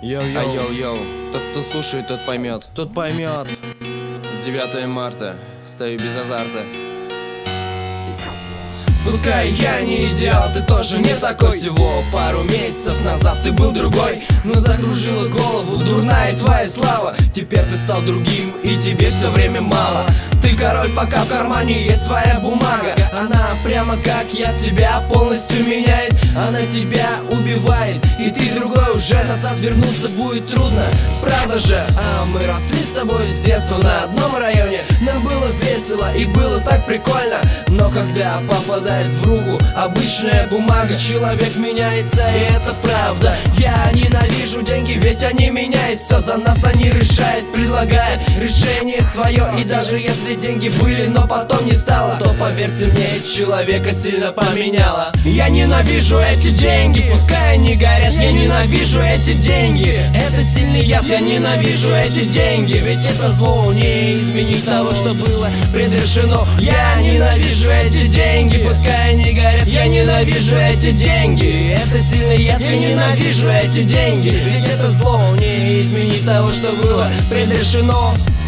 Йоу-йоу, тот, кто слушает, тот поймет. 9 марта, стою без азарта. Пускай я не идеал, ты тоже не такой. Всего пару месяцев назад ты был другой, но закружила голову дурная твоя слава. Теперь ты стал другим, и тебе все время мало. Ты король, пока в кармане есть твоя бумага. Она прямо как я тебя полностью меняет. Она тебя убивает, и ты другой уже. Назад вернуться будет трудно, правда же? А мы росли с тобой с детства на одном районе. Нам было весело и было так прикольно. Но когда попадает в руку обычная бумага, человек меняется, и это правда. Я ненавижу деньги, ведь они меняют все за нас. Они решают, предлагают решение свое. И даже если деньги были, но потом не стало, то поверьте мне, человека сильно поменяло. Я ненавижу эти деньги, пускай они горят. Я ненавижу эти деньги, это сильный яд. Я ненавижу эти деньги, ведь это зло, не изменить того, что было предрешено. Я ненавижу эти деньги, пускай они горят. Я ненавижу эти деньги, это сильный яд. Я ненавижу эти деньги, ведь это зло, не изменить того, что было предрешено.